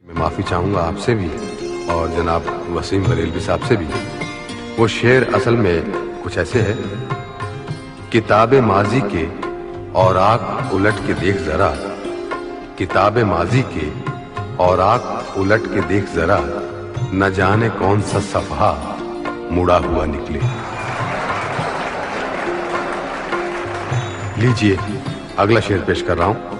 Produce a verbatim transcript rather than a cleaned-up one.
मैं माफ़ी चाहूँगा आपसे भी और जनाब वसीम बरेलवी साहब से भी। वो शेर असल में कुछ ऐसे है, किताबे माजी के और आँख उलट के देख जरा, किताबे माजी के और आँख उलट के देख जरा, न जाने कौन सा सफ़हा मुड़ा हुआ निकले। लीजिए अगला शेर पेश कर रहा हूं।